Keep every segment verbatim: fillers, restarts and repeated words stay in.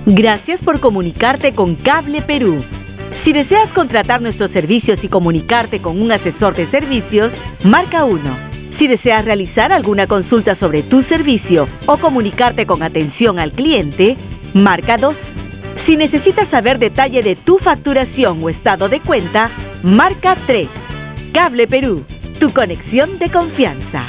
Gracias por comunicarte con Cable Perú. Si deseas contratar nuestros servicios y comunicarte con un asesor de servicios, marca uno. Si deseas realizar alguna consulta sobre tu servicio o comunicarte con atención al cliente, marca dos. Si necesitas saber detalle de tu facturación o estado de cuenta, marca tres. Cable Perú, tu conexión de confianza.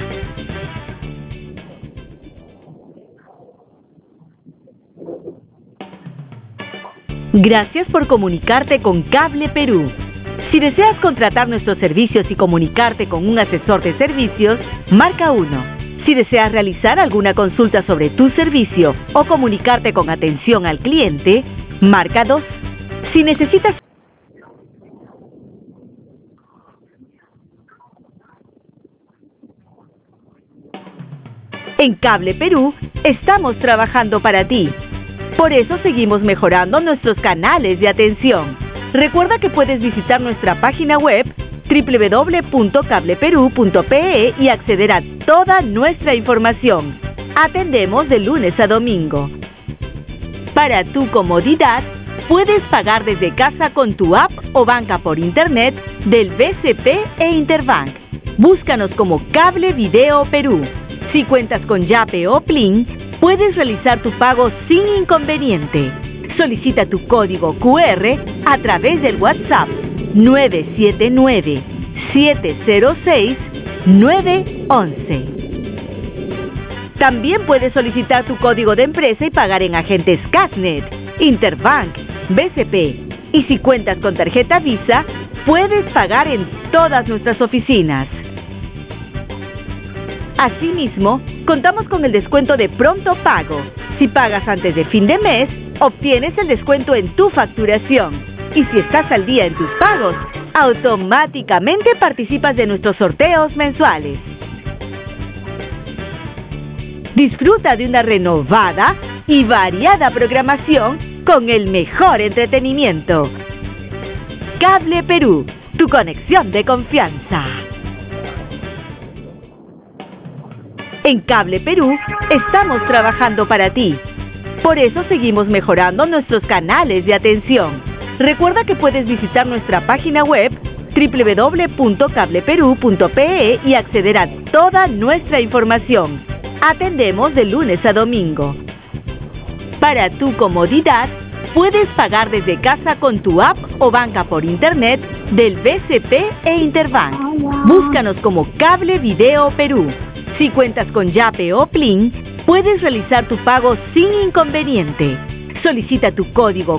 Gracias por comunicarte con Cable Perú. Si deseas contratar nuestros servicios y comunicarte con un asesor de servicios, marca uno. Si deseas realizar alguna consulta sobre tu servicio o comunicarte con atención al cliente, marca dos. Si necesitas... En Cable Perú, estamos trabajando para ti. Por eso seguimos mejorando nuestros canales de atención. Recuerda que puedes visitar nuestra página web doble u doble u doble u punto cable perú punto pe e y acceder a toda nuestra información. Atendemos de lunes a domingo. Para tu comodidad, puedes pagar desde casa con tu app o banca por internet del B C P e Interbank. Búscanos como Cable Video Perú. Si cuentas con Yape o Plin, puedes realizar tu pago sin inconveniente. Solicita tu código cu erre a través del WhatsApp nueve siete nueve, siete cero seis, nueve once. También puedes solicitar tu código de empresa y pagar en agentes Casnet, Interbank, B C P. Y si cuentas con tarjeta Visa, puedes pagar en todas nuestras oficinas. Asimismo, contamos con el descuento de pronto pago. Si pagas antes de fin de mes, obtienes el descuento en tu facturación. Y si estás al día en tus pagos, automáticamente participas de nuestros sorteos mensuales. Disfruta de una renovada y variada programación con el mejor entretenimiento. Cable Perú, tu conexión de confianza. En Cable Perú, estamos trabajando para ti. Por eso seguimos mejorando nuestros canales de atención. Recuerda que puedes visitar nuestra página web doble u doble u doble u punto cable perú punto pe e y acceder a toda nuestra información. Atendemos de lunes a domingo. Para tu comodidad, puedes pagar desde casa con tu app o banca por internet del B C P e Interbank. Búscanos como Cable Video Perú. Si cuentas con Yape o Plin, puedes realizar tu pago sin inconveniente. Solicita tu código